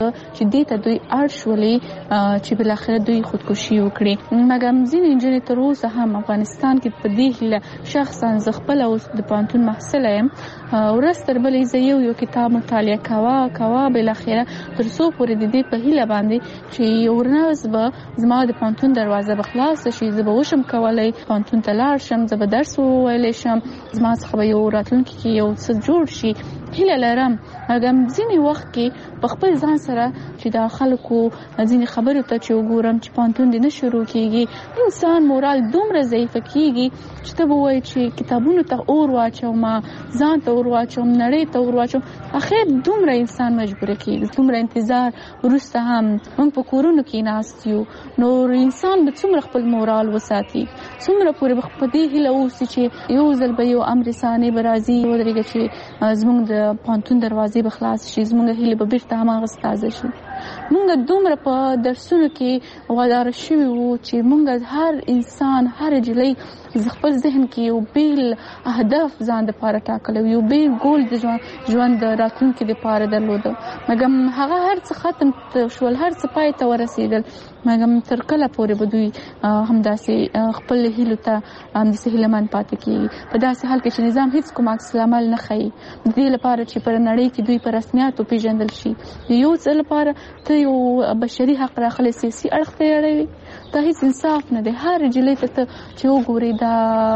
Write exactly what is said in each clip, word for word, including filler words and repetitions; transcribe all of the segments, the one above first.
چې دې ته دوی اړ شولې چې بل اخر دوی خودکشي وکړي. مګر ځینې نجونې تر اوسه هم افغانستان کې په دې هیله شخصا ز خپل اوس د پانتون محصل یم ورځ تر بلې زه یو یو کتاب مطالعه کوا کوا بل اخر تر څو پورې د دې په هیله باندې چې یو ورځ به زما د پانتون دروازه به خلاص شي، زه به وشم کولای پانتون ته لاړ شم، زه به درس وویلی شم، زما څخه به یو راتلونکي کې یو څه جوړ شي هیله لرم. مګر ځینې وخت کې په خپل ځان سره چې دا خلکو ځینې خبرو ته چې وګورم چې پانتون دې نه شروع کېږي، انسان مورال دومره ضعیفه کېږي چې ته به وایې چې کتابونو ته اور واچوم، ځان ته اور واچوم، نړۍ ته اور واچوم. اخر دومره انسان مجبوره کېږي، دومره انتظار وروسته هم موږ په کورونو کې ناست یو، نو انسان به څومره خپل مورال وساتي، څومره پورې به په دې هیله اوسي چې یو ځل به یو امر ثاني به راځي ودرېږي چې زموږ د پانتون دروازې به خلاص شي، زموږ هیله به بیرته هماغسې تازه شي. موږ دومره په درسونو کې واداره شوي وو چې موږ هر انسان هر جلۍ خپل ذهن کې یو بیل اهداف ځان دپاره ټاکلی، یو بیل ګول د ژوند د راتلونکي دپاره درلوده. مګر هغه هر څه ختم شول، هر څه پای ته ورسېدل، مګر تر کله پورې به دوی همداسې خپل هیلو ته همداسې هیلهمند پاتې کېږي په داسې حال کې چې نظام هېڅ کوم عکس العمل نه ښیي د دې لپاره چې پر نړۍ کې دوی په رسمیاتو پیژندل شي. یو څه لپاره ته یو بشري حق راخلی سیاسي اړخ ته اړوي، دا هیڅ انصاف نه دی. هر جلۍ ته ته چې وګورې دا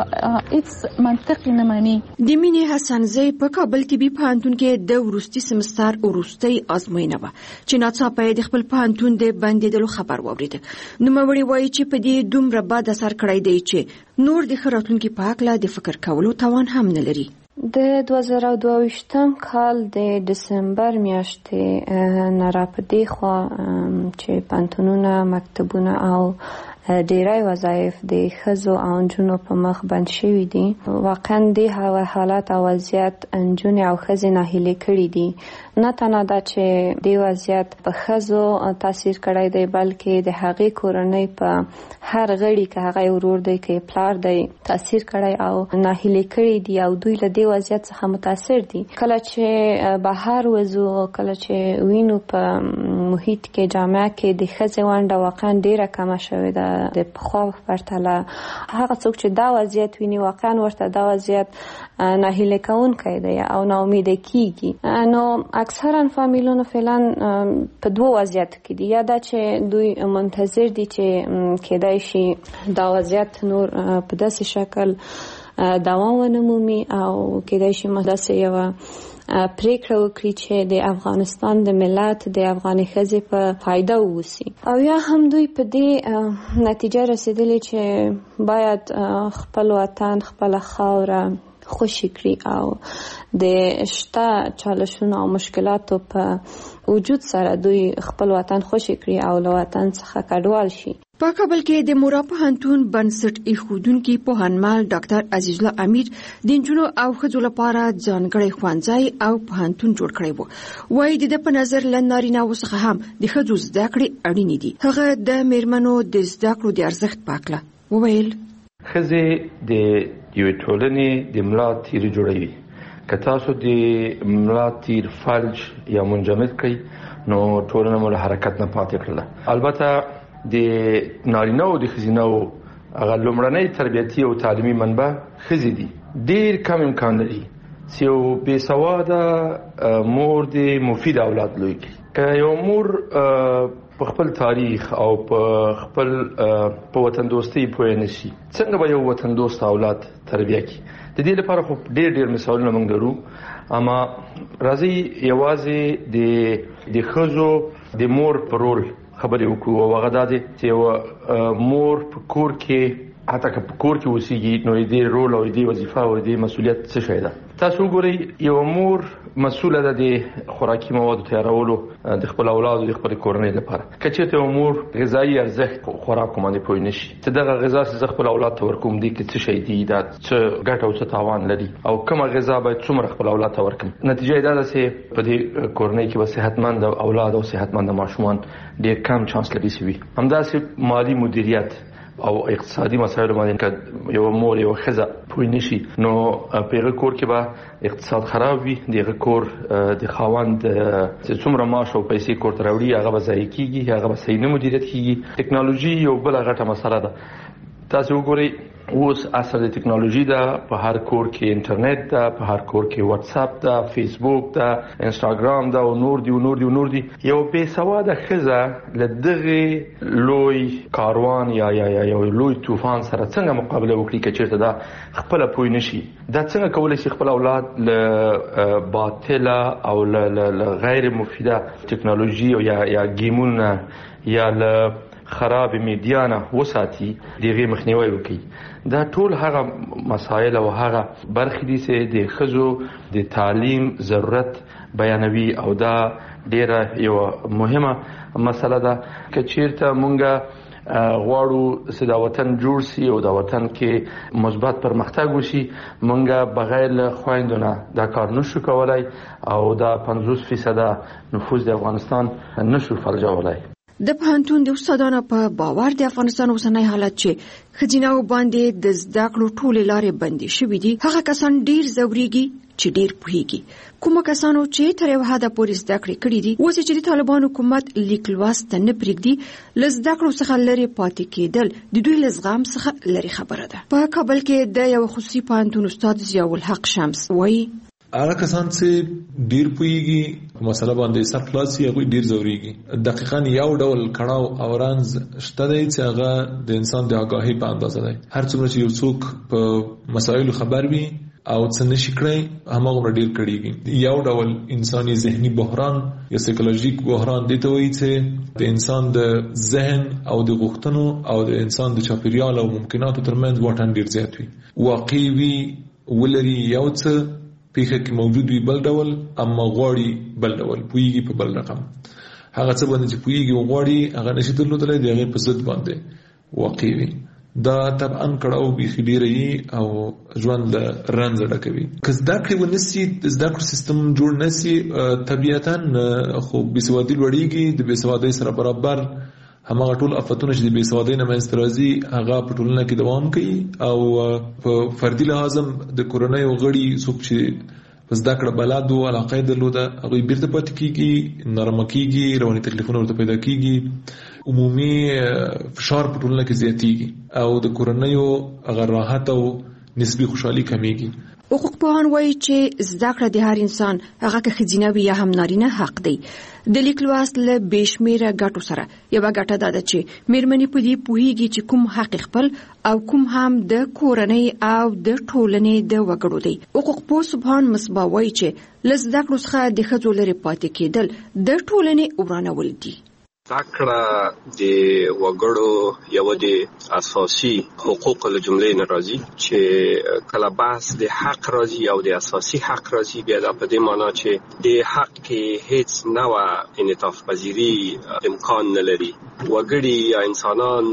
هیڅ منطق نه مانی. د مینې حسنزۍ په کابل کې بي پوهنتون کې د وروستي سمستر وروستۍ ازموینه وه چې ناڅاپه یې د خپل پوهنتون د بندېدلو خبر واورېده. نوموړې وایي چې په دې دومره بد اثر کړی دی چې نور د ښه راتلونکي په هکله د فکر کولو توان هم نه لري. د دوه زره دوه ویشتم کال د دسمبر میاشتې نه را په دې خوا چې پوهنتونونه، مکتبونه او ډیری وظایف د ښځو او نجونو په مخ بند شوي دي. واقعا دې حالات او وضعیت نجونې او ښځې ناهیلې کړي دي. نه تنها دا چې دې وضعیت په ښځو تاثیر کړی دی، بلکې د هغې کورنۍ په هر غړي که هغه ورور دی که پلار دی تاثیر کړی او ناهیلې کړي دي او دوی له دې وضعیت څخه متاثر دي. کله چې بهر وځو، کله چې وینو په محیط کې جامعه کې د ښځې ونډه واقعا ډیره کمه شوې ده د پخوا په پرتله. هغه څوک چې دا وضعیت ویني واقعا ورته دا وضعیت ناهیلې کوونکی دی او ناامیده کیږي. نو اکثرا فامیلونو فعلا په دوه وضعیتو کې دي، یا دا چې دوی منتظر دي چې کېدای شي دا وضعیت نور په داسې شکل دوام ونه مومي او کېدای شي داسې یوه پریکړه وکړي چې د افغانستان د ملت د افغاني ښځې په فایده ووسی، او یا هم دوی په دې نتیجه رسیدلي چې باید خپل وطن، خپل خاوره خوشي کړي او د شته چالشونو او مشکلاتو په وجود سره دوی خپل وطن خوشي کړي او له وطن څخه کډوال شي. په کابل کې د مورا پوهنتون بنسټ ایښودونکي پوهنمل ډاکټر عزیز الله امیر د نجونو او ښځو لپاره ځانګړی ښوونځی او پوهنتون جوړ کړی و. وایي د ده په نظر له نارینه‌وو څخه هم د ښځو زده کړې اړینې دي. هغه د میرمنو د زده کړو د ارزښت په هکله وویل: ښځې د یوې ټولنې د ملا تیر جوړوي. که تاسو د ملا تیر فلج یا منجمد کړئ نو ټولنه مو له حرکت نه پاتې کړله. البته د نارینه او د ښځینه هغه لومړنۍ تربیتي او تعلیمي منبع ښځې دي. ډېر کم امکان لري چې یو بې سواده مور د مفید اولاد لوی کړي. که یو مور په خپل تاریخ او په خپل په وطن دوستۍ پوه نه شي، څنګه به یو وطن دوست اولاد تربیه کړي؟ د دې لپاره خو ډېر ډېر مثالونه موږ لرو، اما راځي یوازې د د ښځو د مور په رول خبرې وکړو. او هغه دا دی چې یوه مور په کور کې، حتی که په کور کې اوسېږي، نو د دې رول او د دې وظیفه او د دې مسؤلیت څه شی ده؟ تاسو وګورئ، یوه مور مسؤله ده د خوراکي موادو تیارولو د خپل اولادو د خپل کورنۍ لپاره. که چېرته یوه مور غذایي ارزښت خوراکو باندې پوه نه شي چې دغه غذا چې زه خپل اولاد ته ورکوم دې کې څه شی دي، دا څه ګټه او څه تاوان لري، او کومه غذا باید څومره خپل اولاد ته ورکړم، نتیجه یې دا ده چې په دې کورنۍ کې به صحتمند اولاد او صحتمند ماشومان ډېر کم چانس لري چې وي. همداسې مالي مدیریت او اقتصادي مسایل باندې یو مور یو خزه پوي نشي نو پیغه کور کې به اقتصاد خراب وي دغه کور د خاوند چې څومره معاش او پیسې کور ته راوړي هغه به ضایع کیږي هغه به صحیح نه مدیریت کیږي ټکنالوژي یو بل غټه مسله ده تاسو وګورئ اوس اثر د ټکنالوژي ده په هر کور کې انټرنیټ ده په هر کور کې واتس اپ ده فیسبوک ده انستګرام ده او نور دی او نور دی او نور دی یو بې سواده خزه لدغه لوی کاروان یا یا یا یو لوی طوفان سره څنګه مقابله وکړي چې چیرته دا خپل پوي نشي دا څنګه کولای شي خپل اولاد له باطله او له غیر مفیده ټکنالوژي او یا یا گیمونه یا له خراب میډیا نه وساتي دغه مخنیوي وکړي دا ټول هغه مسایل او هغه برخې دي چې د خزو د تعلیم ضرورت بیانوي او دا ډیره یو مهمه مسله ده چې چیرته مونږه غواړو چې دا وطن جوړ شي او دا وطن کې مثبت پرمختګ وشي مونږه بغیر خويندونه دا کار نشو کولای او دا پنځوس فیصد نفوذ د افغانستان نشو فلجولای د پوهنتون د استادانو په باور د افغانستان اوسنۍ حالت چې خځیناو باندې د زده کړو ټولې لارې بندې شوې دي هغه کسان ډیر زوريږي چې ډیر پوهیږي کوم کسانو چې تر یو حده پورې زده کړې کړې دي اوس چې د طالبان حکومت لیک لوست نه پرېږدي لزده کړو څخه لري پاتې کېدل د دوی لزغام څخه لري خبره ده په کابل کې د یو خصوصي پوهنتون استاد ضیاء الحق شمس وایي هغه کسان چې ډیر پوهیږي په مسله باندې سر خلاصي هغه ډیر زوريږي دقیقاً یو ډول کړهو او رنز شته دی چې هغه د انسان د آگاهی په اندازه دی هر څومره چې یو څوک په مسایلو خبر وي او څه نشي کړی هماغه ډیر کړيږي یو ډول انساني ذهني بحران یا سایکولوژیک بحران دی ته وایي چې د انسان د ذهن او د غوښتنو او د انسان د چاپیریال او ممکناتو ترمنځ واټن ډیر زیات وي واقعي وي ولري یو څه پیخه کې موجود وي بل ډول اما غواړي بل ډول پویږي په بل رقم هغه څه باندې چې پویږي او غواړي هغه نشي درلودلای دی هغه په ضد باندې واقعي وي دا طبعا کړهو به خډيري او ژوند رنځ ډکوي که زده کړې ونسي زده کړې سیستم جوړ نسي طبيعتاً خو بيسوادي لوړيږي د بيسوادي سره برابر همغه ټول افتونه چې د بيسوادۍ نه منځ راځي هغه په ټولنه کې دوام کوي او په فردي لحاظ د کورنۍ غړي څوک چې پس دا کړه بلاد او علاقه درلوده هغه بیرته پات کیږي نرم کیږي رواني تکلیفونه ورته پیدا کیږي عمومي فشار په ټولنه کې زیاتیږي او د کورنۍ هغه راحت او نسبی خوشحالي کمیږي حقوق پوهان وایي چې زده کړه د هر انسان هغه که ښځینه وي یا هم نارینه حق دی د لیک لوست له بېشمېره ګټو سره یوه ګټه دا ده چې مېرمنې په دې پوهیږي چې کوم حق خپل او کوم هم د کورنۍ او د ټولنې د وګړو دی حقوق پوه سبحان مصباح وایي چې له زده کړو څخه د ښځو لرې پاتې کېدل د ټولنې ورانول دي زدهکړه د وګړو یو د اساسي حقوقو له جملې نه راځي چې کله بحث د حق راځي او د اساسي حق راځي بیا د په دې معنی چې د حق کې هیڅ نوع انعطاف پذیری امکان نه لري وګړي یا انسانان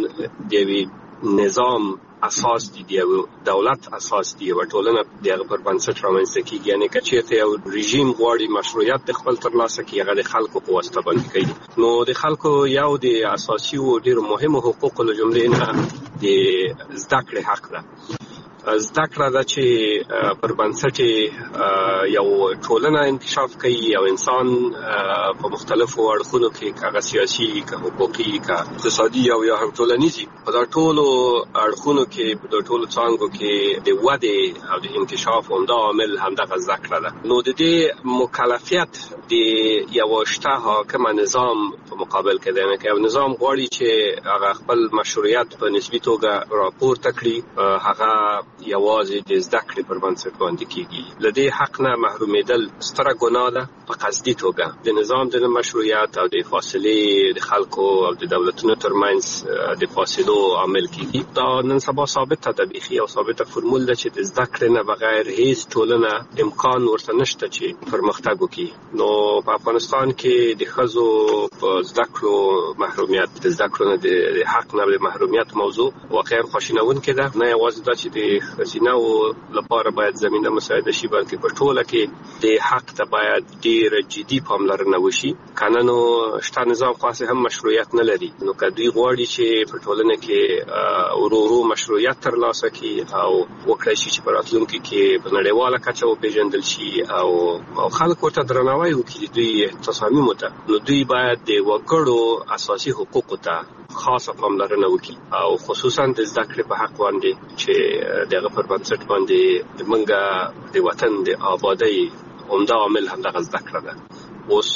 د نظام اساس دي دی دولت اساس دی او ټولنه د پر بنسټ رامنځته کیږي یعنی کچې ته یو رژیم غواړي مشروعیت د خپل ترلاسه کوي هغه د خلکو په واسطه باندې کوي نو د خلکو یو د اساسي او ډیر مهمه حقوق له جملې نه د زده کړې حق ده زده کړه دا چې پر بنسټ یو ټولنه انکشاف کوي او انسان په مختلفو اړخونو کې هغه سیاسي که حقوقي که اقتصادي او یا هم ټولنیزي په دا ټولو اړخونو کې په دا ټولو څانګو کې د ودې او د انکشاف همدا عامل همدغه زده کړه ده نو د دې مکلفیت د یو شته حاکم نظام په مقابل کې دی که یو نظام غواړي چې هغه خپل مشروعیت په نسبي توګه راپورته کړي هغه یوازې د زده کړې پر بنسټ باندې کیږي لدې حق نه محرومیدل ستره ګناه ده په قصدي توګه د نظام د مشروعیت او د فاصلې د خلکو او د دولتونو ترمنځ د فاصلو عامل کیږي دا نن سبا ثابته ده بيخي او ثابته فرمول ده چې د زده کړې نه بغیر هیڅ ټولنه امکان ورته نشته چې پرمختګ وکړي نو په افغانستان کې د ښځو په زده کړو محرومیت د زده کړو نه د حق نه د محرومیت موضوع واقعا خوشینونکې ده نه یوازې دا چې د ښځیناو لپاره باید زمینه مساعده شي، بلکې په ټوله کې د حق ته باید ډیر جدي پاملرنه وشي. کنه نو شته نظام خاص هم مشروعیت نه لري، نو که دوی غواړي چې په ټولنه کې ورو ورو مشروعیت ترلاسه کړي او وکړي شي چې په راتلونکي کې په نړیواله کچه وپېژندل شي او خلک ورته درناوی وکړي دوی تصامیمو ته، نو دوی باید د وګړو اساسي حقوقو ته خاصه پاملرنه وکړي او خصوصا د زده کړې په حق باندې چې دغه پر بنسټ باندې موږ د وطن د آبادی عمده عامل همدغه زده کړه ده. اوس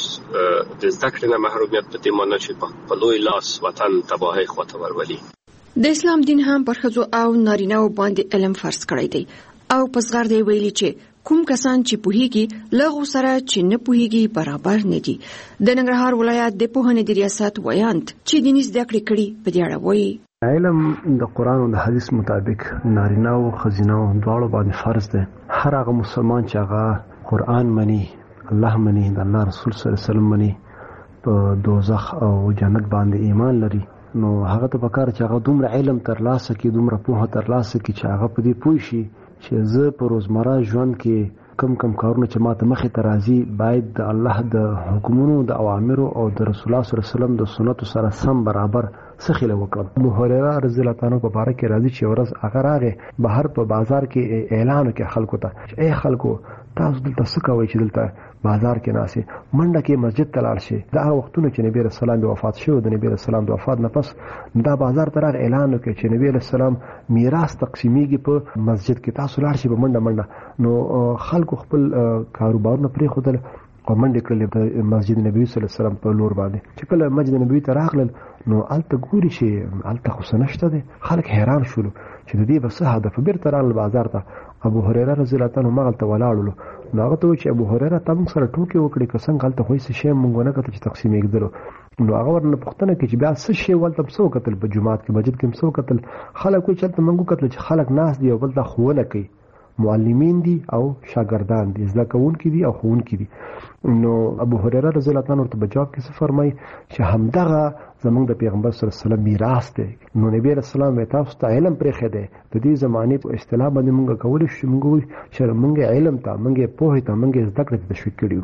د زده کړې نه محرومیت په دې معنی چې په لوی لاس وطن تباهۍ خواته ورولي. د اسلام دین هم پر ښځو او نارینه‌و باندې علم فرض کړی دی او په صغر دی ویلي چې کوم کسان چې پوهیږي لغو سره چې نه پوهیږي برابر نه دي. د ننګرهار ولایت د پوهنې د ریاست ویاند چې دیني زده کړې کړي په دې اړه وایي علم د قرآن او د حدیث مطابق نارینه او ښځینه دواړو باندې فرض دی. هر هغه مسلمان چې هغه قرآن مني، الله مني، د الله رسول صلی الله علیه وسلم مني، په دوزخ او جنت باندې ایمان لري، نو هغه ته پکار چې هغه دومره علم ترلاسه کړي، دومره پوهه ترلاسه کړي چې هغه په دې پوه شي چې زه په روزمره ژوند کې کم کم کارونه چې ماته مخې ته راځي باید د الله د حکمونو، د اوامرو او د رسول الله صلی الله علیه وسلم د سنتو سره سم برابر څخه وکړم. ابو هريره رضی الله تعالی عنہ په باره کې راځي چې ورځ هغه راغی بهر په بازار کې اعلان وکړ خلکو ته چې اے خلکو تاسو دلته څه کوئ چې دلته بازار کې ناسي منډه کې مسجد ته لاړ شي. دا وختونه چې نبی رسول الله وفات شو، د نبی رسول الله وفات نه پس دا بازار ته راغی اعلان وکړ چې نبی رسول الله میراث تقسیمیږي په مسجد کې، تاسو لاړ شئ په منډه منډه. نو خلکو خپل کاروبارونه پرې خودل او منډه کړلې په مسجد نبوي صلی الله علیه وسلم په لور باندې. چې کله مسجد نبوي ته راغلل نو الته ګوري چې الته خو سنشته دي، خلک حیران شول چې د دې بس هدف بیرته راغلل بازار ته. ابو هريره رضی الله تعالی عنہ مغلته ولاړل، نو هغه ته چې ابو هريره تم سره ټوکی وکړي که څنګه هلته خو څه شی مونږ نه کته چې تقسیم کېدلو. نو هغه ورنه پوښتنه کوي چې بیا څه شی ولته څو کتل په جمعات کې مسجد کې څو کتل. خلک وایي چې مونږ کتل چې خلک ناس دی او بل ته خوونه کوي، معلمین دي او شاګردان دي، زده کوونکي دي او ښوونکي دي. نو ابو هريره رضی الله تعالی عنہ ورته جواب کې څه فرمایي چې همدغه زمونږ د پیغمبر صلی الله علیه وسلم میراث دی. نو نبی رسول الله تاسو ته علم پرې خې دی، د دې زمانه په اصطلاح باندې مونږ کولی شو مونږ چې مونږ علم ته، مونږ پوهه ته، مونږ زده کړې ته تشویق کړیو.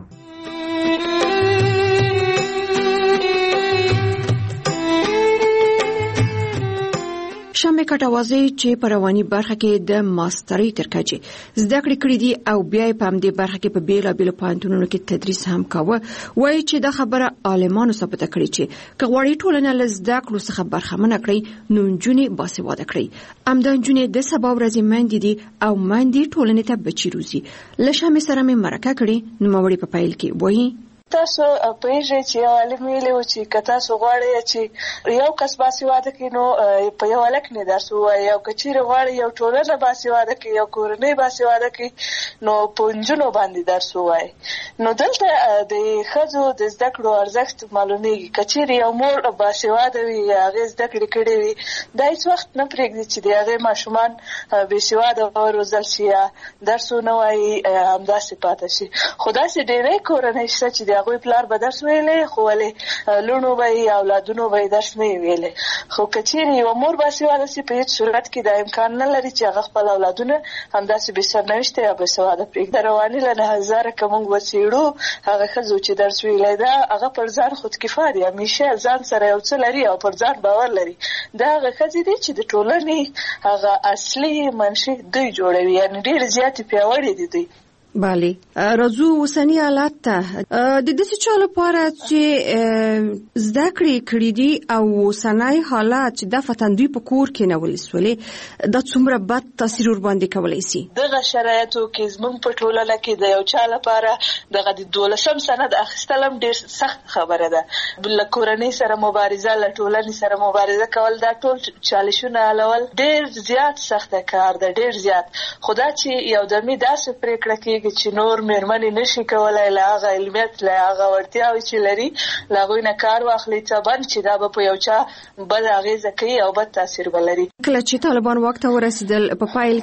شمه کټوازی چې په رواني برخه کې د ماسترۍ تر کچې زده کړې کړې دي او بیا په همدې برخه کې په بیلابېلو پوهنتونونو کې تدریس هم کاوه، وایي چې دا خبره عالمانو ثابته کړې چې که غواړي ټولنه له زده کړو څخه برخمنه کړي نو نجونې باسواده کړي. همدا نجونې د سبا ورځې میندې دي او میندې ټولنې ته بچي روزي. له شمې سره مې مرکه کړې، نوموړې په پیل کې وایي تاسو پوهیږئ چې یو عالم ویلی و چې که تاسو غواړئ چې یو کس باسواده کړي نو په یو هلک نه درس ووایئ، او که چیرې غواړئ یو ټولنه باسواده کړي، یو کورنۍ باسواده کړي نو په نجونو باندې درس ووایئ. نو دلته د ښځو د زده کړو ارزښت معلومیږي. که چیرې یو مور باسواده وي، هغې زده کړې کړې وي، دا هېڅ وخت نه پرېږدي چې د هغې ماشومان بېسواده وروزل شي یا درس ونه وایي، همداسې پاته شي. خو داسې ډېرې کورنۍ شته چې د هغوی پلار به درس ویلی خو ولې لوڼو به یې اولادونو به یې درس نه وي ویلی. خو که چیرې یوه مور باسواده سي په هېڅ صورت کې دا امکان نه لري چې هغه خپل اولادونه همداسې بې سرنوشته یا باسواده پرېږدي. د رواني له نظره که موږ وڅېړو هغه ښځو چې درس ویلی ده هغه پر ځان خودکفا دي، همیشه ځان سره یو څه لري او پر ځان باور لري. دا هغه ښځې دي چې د ټولنې هغه اصلي منشي دوی جوړوي، یعنې ډېرې زیاتې پیاوړې دي دوی. بله، راځو اوسني حالت ته. د داسې چا لپاره چې زده کړې کړې دي او اوسنی حالت چې دفعتاً دوی په کور کې نه ولسولې، دا څومره بد تاثیر ورباندې کولی شي؟ دغه شرایطو کې زموږ په ټولنه کې د یو چا لپاره دغه د دولسم سند اخیستل هم ډېر سخت خبره ده. له کورنۍ سره مبارزه، له ټولنې سره مبارزه کول، دا ټول چالشونه حلول ډېر زیات سخته کار ده، ډېر زیات. خو دا چې یو دمې داسې پرېکړه کې کېږي چې نور مېرمنې نشي کولای له هغه علمیت له هغه وړتیاوې چې لري له هغوی نه کار واخلي څه بند چې دا به په یو چا بد اغېزه کوي او بد تاثیر به لري. کله چې طالبان واک ته ورسېدل په پایل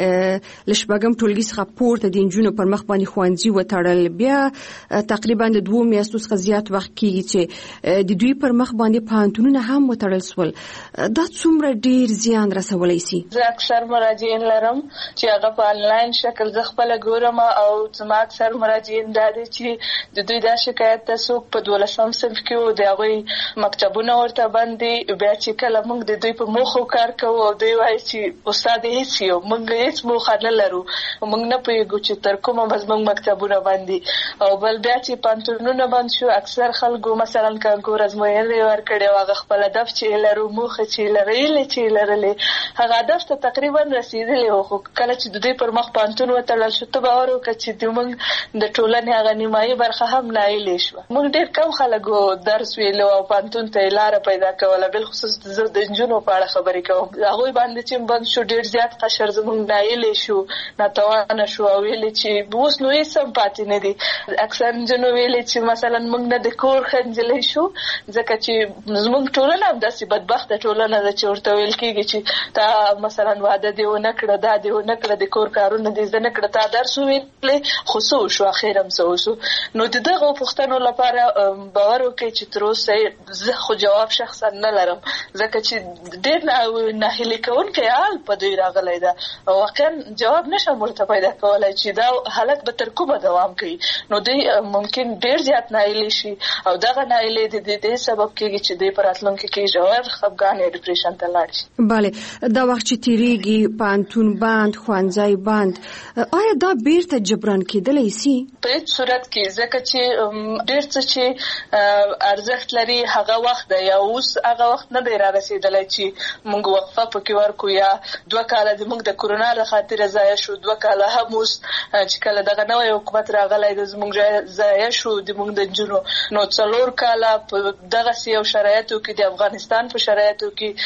کې له شپږم ټولګي څخه پورته د نجونو پر مخ باندې ښوونځي وتړل، بیا تقریبا د دوه میاشتو څخه زیات وخت کېږي چې د دوی پر مخ باندې پوهنتونونه هم وتړل سول. دا څومره ډیر زیان رسولی سي؟ زه اکثر مراجعین لرم چې هغه په انلاین شکل زه خپله ګورم او زما اکثر مراجعین دا دي چې د دوی دا شکایت ته څوک په دولسم صنف کې و د هغوی مکتبونه ورته بند دي، بیا چې کله موږ د دوی په موخو کار کوو او دوی وایي چې استاد هېڅ یو موږ هېڅ موخه نه لرو، موږ نه پوهېږو چې تر کومه به زموږ مکتبونه بند دي. او بل بیا چې پوهنتونونه بند شو اکثر خلکو مثلا کانکور ازموینې ورکړې او هغه خپل هدف چې لرو موخه چې لرلې چې لرلې هغه هدف ته تقریبا رسېدلی و، خو کله چې د دوی پر مخ پوهنتون وتړل شو ته باور وکړه چې موږ د ټولنې هغه نیمایي برخه هم نایلې شوه. موږ ډېر کم خلکو درس ویلو او پوهنتون ته یې لاره پیدا کوله، بالخصوص زه د نجونو په اړه خبرې کوم. هغوی باندې چې بند شو ډېر زیات قشر زموږ نایلې شو، ناتوانه شو او ویلې چې اوس نو هېڅ هم پاتې نه دي. اکثر نجونو ویلې چې مثلا موږ نه د کور ښه نجلۍ شو ځکه چې زموږ ټولنه هم داسې بدبخته ټولنه ده چې ورته ویل کېږي چې تا مثلا واده دې ونه کړه، دا دې ونه کړه، د کور کارونه دې زده نه کړه، تا درس وویلې خو څه وشو اخر هم څه وشو. نو د دغو پوښتنو لپاره باور وکړئ چې تر اوسه زه خو جواب شخصا نه لرم ځکه چې ډېر ناهیلي کوونکی حال په دوی راغلی ده او واقعا جواب نشم ورته پیدا کولی چې دا حالت به تر کومه دوام کوي. نو دوی ممکن ډېر زیات ناهیلي شي او دغه ناهیلي د دې سبب کېږي چې دوی په راتلونکي کې ژور خفګان یا ډیپریشن ته لاړ شي. بله، دا وخت چې تیریږي پوهنتون بند، ښوونځی بند، آیا دا بیرته جبران کېدلی سي؟ په هېڅ صورت کې ځکه چې ډېر څه چې ارزښت لري هغه وخت دی یا اوس هغه وخت نه دی را رسېدلی چې موږ وقفه پکې ورکړو یا دوه کاله زموږ د کورونا له خاطره ضایع شو، دوه کاله هم اوس چې کله دغه نوی حکومت راغلی دی زموږ ضایع شو زموږ د نجونو. نو څلور کاله په دغسې یو شرایطو کې د افغانستان په شرایطو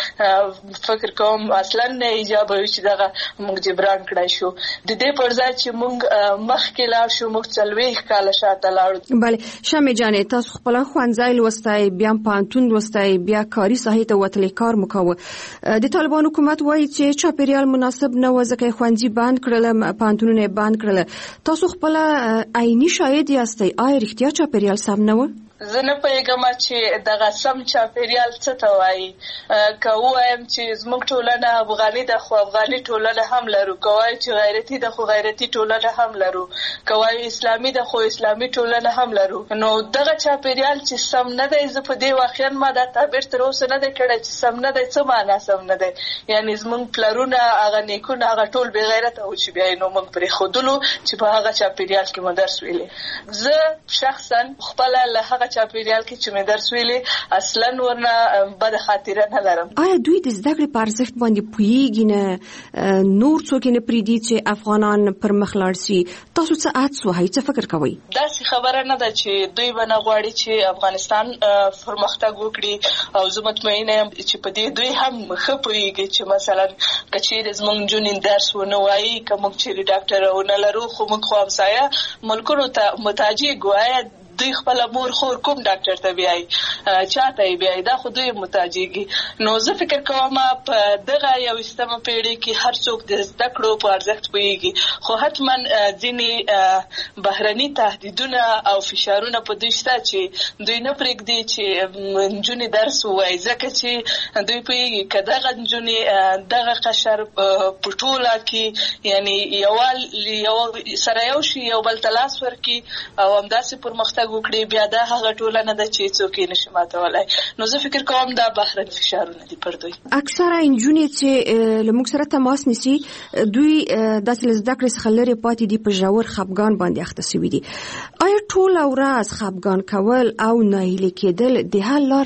کې فکر کوم اصلا نه ایجاب وي چې دغه موږ جبران کړای شو. د دې پر ځای چې موږ مخکې لاړ شو موږ څلوېښت کاله شاته لاړو. بله شمې جانې، تاسو خپله ښوونځی لوستی، بیا پوهنتون لوستی، بیا کاري ساحې ته وتلی کار مو کوه. د طالبان حکومت وایي چې چاپېریال مناسب نه و ځکه یې ښوونځي بند کړل، پوهنتونونه یې بند کړل. تاسو خپله عیني شاهد یاستئ، آیا رښتیا چاپېریال سم نه و؟ زه نه پوهېږم چې دغه سم چاپېریال څه ته وایي. که ووایم چې زموږ ټولنه افغاني ده خو افغاني ټولنه هم لرو، که وایو چې غیرتي ده خو غیرتي ټولنه هم لرو، که وایو اسلامي ده خو اسلامي ټولنه هم لرو. نو دغه چاپېریال چې سم نه دی، زه په دې واقعا ما دا تعبیر تر اوسه نه دی کړی چې سم نه دی. څه معنا سم نه دی؟ یعنې زموږ پلرونه هغه نیکونه هغه ټول بې غیرته وو چې بیا یې نو موږ پرېښودلو چې په هغه چاپېریال کې مو درس ویلې. زه شخصا خپله له هغه چاپېریال کې چې مې درس ویلې اصلا ورنه بده خاطره نه لرم. آیا دوی د زده کړې په ارزښت باندې پوهېږي نه؟ نور څوک یې نه پرېږدي چې افغانان پر مخ لاړ سي؟ تاسو څه عدس وهئ، څه فکر کوئ؟ داسې خبره نه ده چې دوی به نه غواړي چې افغانستان پرمختګ وکړي او زه مطمئنه یم چې په دې دوی هم ښه پوهېږي چې مثلا که چېرې زموږ نجونې درس ونه وایي، که موږ چېرې ډاکټره ونه لرو خو موږ خو همسایه ملکونو ته محتاج ګوایه دوی خپل مور خور کوم ډاکټر ته بیایي، چاته یې بیایي، دا خو دوی محتاجېږي. نو زه فکر کوم په دغه یویشتمه پیړۍ کې هر څوک د زده کړو په ارزښت پوهېږي، خو حتما ځینې بهرني تهدیدونه او فشارونه په دوی شته چې دوی نه پرېږدي چې نجونې درس ووایي ځکه چې دوی پوهېږي که دغه نجونې دغه قشر په ټوله کې یعنې یوال سره یو شي یو بل ته لاس ورکړي او همداسې پرمختګ وکړي، بیا دا هغه ټولنه ده چې څوک یې نشي ماتولی. نو زه فکر کوم دا بهرني فشارونه دي پر دوی. اکثره نجونې چې له موږ سره تماس نیسي دوی داسې له زده کړې څخه لرې پاتې دي، په ژور خفګان باندې اخته شوي دي. آیا ټوله ورځ خفګان کول او ناهیلي کېدل د حل لاره ده؟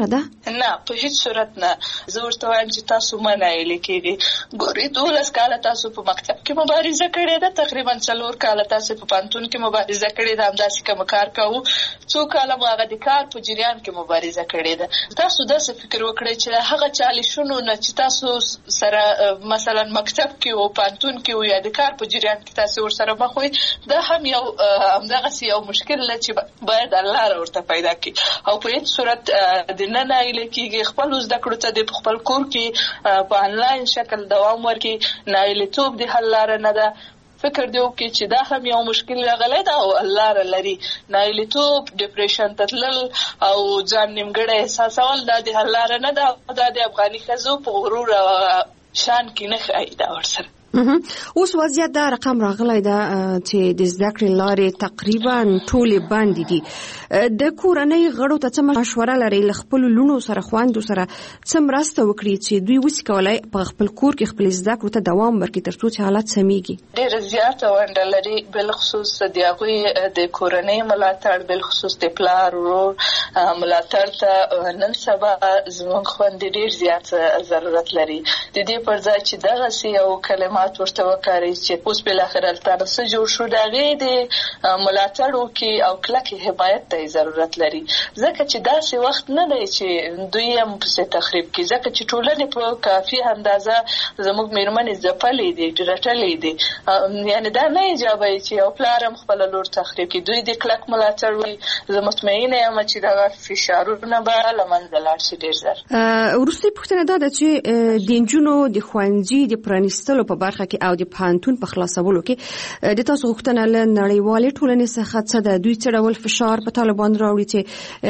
نه په هیڅ صورت نه. زه ورته وایم چې تاسو منایل کېږي. ګورې دولس کاله تاسو په مکتب کې مبارزه کړې ده، تقریبا څلور کاله تاسو په پانتون کې مبارزه کړې ده، همداسې کوم کار کوو، څو کاله مو هغه د کار په جریان کې مبارزه کړې ده. تاسو داسې فکر وکړئ چې هغه چالشونو نه چې تاسو سره مثلا مکتب کې او پانتون کې او یا د کار په جریان کې تاسو ورسره مخ وئ، دا هم یو همدغسې یو مشکل دی چې باید الله ورته پیدا کړي او په هیڅ صورت د نه نایله کېږي. خپل زده کړو ته د خپل کور کې په انلاین شکل دوام ورکړي. نایلتوب د حل لاره نه ده. فکر دی وکړي چې دا هم یو مشکل راغلی ده او الله لري. نایلتوب، ډیپریشن ته تلل او ځان نیمګړی احساسول دا د حل لاره نه ده. دا د افغاني ښځو په غرور او شان کې نه ښایي دا ورسره. اوس وضعیت دا رقم راغلی ده چې د زده کړې لارې تقریبا ټولې بندې دي. د کورنۍ غړو ته څه مشوره لرئ له خپلو لوڼو سره خویندو سره څه مرسته وکړي چې دوی وسې کولی په خپل کور کې خپل زده کړو ته دوام ورکړي تر څو چې حالت سمیږي؟ ډېره زیاته ونډه لري، بالخصوص د هغوی د کورنۍ ملاتړ، بالخصوص د پلار ورور ملاتړ ته نن سبا زموږ خویندې ډېر زیات ضرورت لري. د دې پر ځای چې دغسې یو کلمات ورته وکاري چې اوس بالاخره تاسو څه جوړ شو، د هغې د ملاتړ وکړي او کلکې حمایت ته ضرورت لري. ځکه چې داسې وخت نه دی چې دوی هم پسې تخریب کړي، ځکه چې ټولنې په کافي اندازه زموږ مېرمنې ځپلې دي، رټلې دي. یعنې دا نه ایجابوي چې یو پلار هم خپله لور تخریب کړي. دوی د کلک ملاتړ وي. زه مطمئنه یم چې دغه فشارونه به له منځه لاړ شي ډېر ژر. وروستۍ پوښتنه دا ده چې د نجونو د ښوونځي د پرانیستلو په برخه کې او د پوهنتون په خلاصولو کې د تاسو غوښتنه له نړیوالې ټولنې څخه څه ده؟ دوی څه ډول فشار په طالبان راوړي چې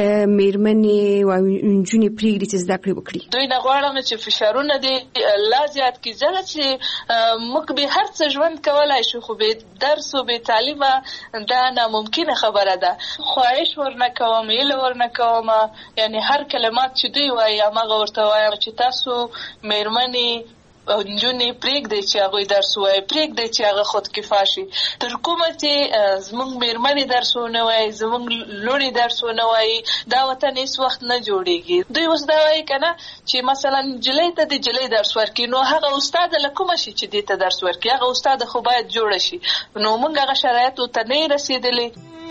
مېرمنې او نجونې پرېږدي چې زده کړې وکړي؟ دوی نه غواړم چې فشارونه دې لا زیات کړي، ځکه چې موږ به هر څه ژوند کولی شو، خو بې درس و بې تعلیمه دا ناممکنه خبره ده. خواهش ورنه کوم، هیله ورنه کوم، یعنې هر کلمات چې دوی وایي هماغه ورته وایم چې تاسو مېرمنې او نجونې پرېږدئ چې هغوی درس ووایي، پرېږدئ چې هغه خودکفا شي. تر کومه چې زموږ مېرمنې درس ونه وایي، زموږ لوڼې درس ونه وایي، دا وطن هېڅ وخت نه جوړېږي. دوی اوس دا وایي که نه چې مثلا نجلۍ ته د نجلۍ درس ورکړي، نو هغه استاده له کومه شي چې دې ته درس ورکړي؟ هغه استاده خو باید جوړه شي. نو موږ هغه شرایطو ته نه یې رسېدلې.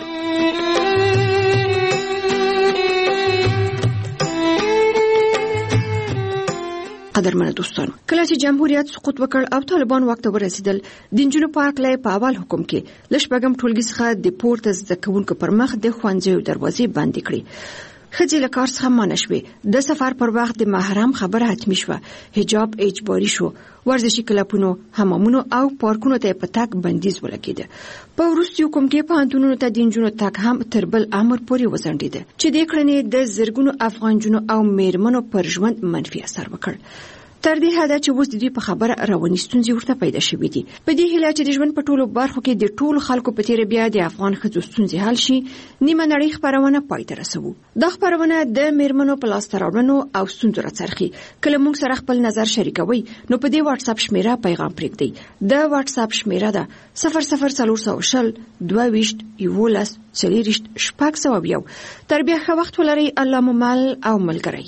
قدرمنه دوستانو، کله چې جمهوریت سقوط وکړ او طالبان واک ته ورسېدل، د نجونو په هکله په اول حکم کې له شپږم ټولګي څخه د پورته زده کوونکو پر مخ د ښوونځیو دروازې بندې کړې. ښځې له کار څخه منع شوې. د سفر پر وخت د محرم خبره حتمي شوه. حجاب اجباري شو. ورزشي کلبونو، حمامونو او پارکونو ته په تګ بندیز ولګېده. په وروستي حکم کې پوهنتونونو ته د نجونو تګ هم تر بل امر پورې وځنډېده چې دې کړنې د زرګونو افغان نجونو او مېرمنو پر ژوند منفي اثر وکړ. تر دې حده چې اوس د دوی په خبره رواني ستونزې ورته پیدا شوې دي. په دې هیله چې د ژوند په ټولو برخو کې د ټولو خلکو په تیره بیا د افغان ښځو ستونزې حل شي، نیمه نړۍ خپرونه پای ته رسوو. دا خپرونه د مېرمنو په لاسته راوړنو او ستونزو راڅرخي. کله موږ سره خپل نظر شریکوي نو په دې واتس اپ شمیره پیغام پرېږدئ. د واتس اپ شمیره ده صفر صفر څلور سوه شل دوه ویشت یولس څلېرویشت شپږ سوه یو. تر بیا ښه وخت ولرئ. الله مو مل او ملګری.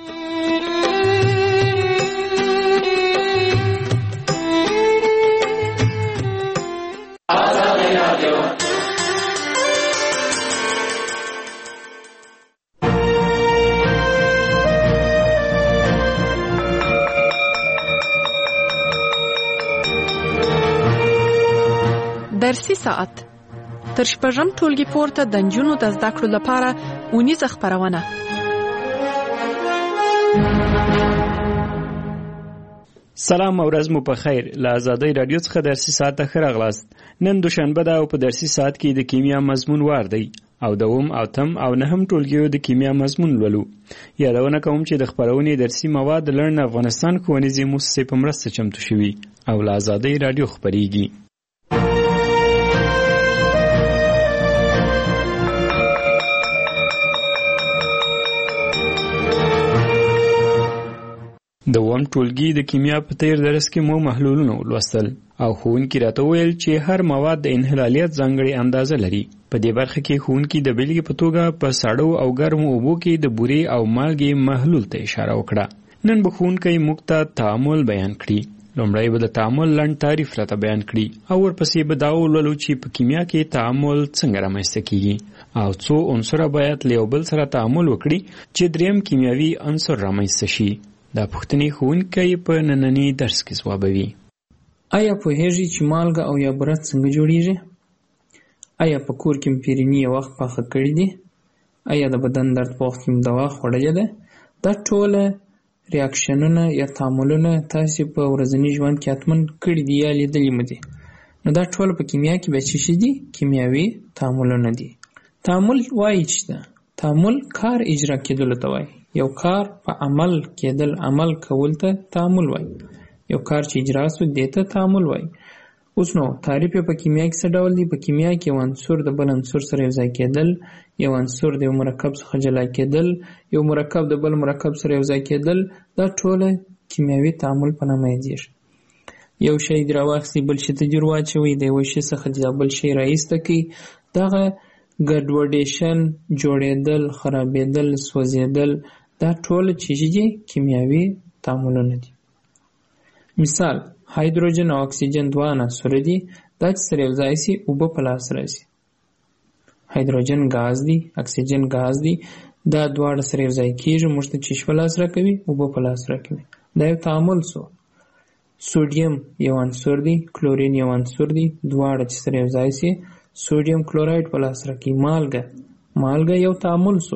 درسي ساعت تر شپږم ټولګي پورته د نجونو د زده کړو لپاره اونیزه خپرونه. سلام او ورځ مو په خیر. له آزادۍ رادیو څخه درسي ساعت ته ښه راغلاست. نن دوشنبه ده او په درسي ساعت کې د کیمیا مضمون وار دی او دوم او تم او نهم ټولګیو د کیمیا مضمون لولو. یادونه کوم چې د خپرونې درسي مواد لرن افغانستان ښوونیزې مؤسسې په مرسته چمتو شوي او له آزادۍ رادیو خپریږي. د اووم ټولګي د کیمیا په تیر درس کې مو محلولونه ولوستل او ښوونکي راته وویل چې هر مواد د انحلالیت ځانګړې اندازه لري. په دې برخه کې ښوونکي د بېلګې په توګه په سړو او ګرمو اوبو کې د بورې او مالګې محلول ته اشاره وکړه. نن به ښوونکی موږ ته تعامل بیان کړي. لومړی به د تعامل لنډ تعریف راته بیان کړي او ورپسې به دا ولولو چې په کیمیا کې تعامل څنګه رامنځته کیږي او څو عنصره باید له یو بل سره تعامل وکړي چې دریم کیمیاوي عنصر رامنځته شي. دا پوښتنې ښوونکی په ننني درس کې ځوابوي. آیا پوهیږئ چې مالګه او یا بوره څنګه جوړیږي؟ آیا په کور کې مو پیرني یو وخت پاخه کړي دي؟ آیا د بدن درد په وخت کې مو دوا خوړلې ده؟ دا ټوله ریاکشنونه یا تعاملونه تاسې په ورځني ژوند کې حتمن کړي دي یا لیدلي مو دي. نو دا ټوله په کیمیا کې به څه شي دي؟ کیمیاوي تعاملونه دي. تعامل وایي چې ده تعامل کار اجرا کېدلو ته وایي. یو کار په عمل کېدل، عمل کول ته تعامل وایي. یو کار چې اجرا سو دې ته تعامل وایي. اوس نو تعریف په کیمیا کې څه ډول دی؟ په کیمیا کې یو عنصر د بل عنصر سره یو ځای کېدل، یو عنصر د یو مرکب څخه جلا کېدل، یو مرکب د بل مرکب سره یو ځای کېدل، دا ټوله کیمیاوي تعامل په نامه یادېږي. یو شی دې راواخلئ بل شي ته جوړ واچوئ، د یوه شي څخه د بل شی راایسته کړئ. دغه ګډوډېشن، جوړېدل، خرابېدل، سوځېدل، دا ټوله چیزې دي کیمیاوي تعاملونه دي. مثال هایدروجن او اکسیجن دوه عناصر دي. دا چې سره یو ځای سي اوبه په لاس راځي. هایدروجن ګاز دی، اکسیجن ګاز دی. دا دواړه سره یو ځای کېږي، موږ ته چیش په لاس راکوي، اوبه په لاس راکوي. دا یو تعامل سو. سوډیم یو عنصر دی، کلورین یو عنصر دی. دواړه چې سره یو ځای سي سوډیم کلورایډ په لاس راکوي. مالګه مالګه یو تعامل سو.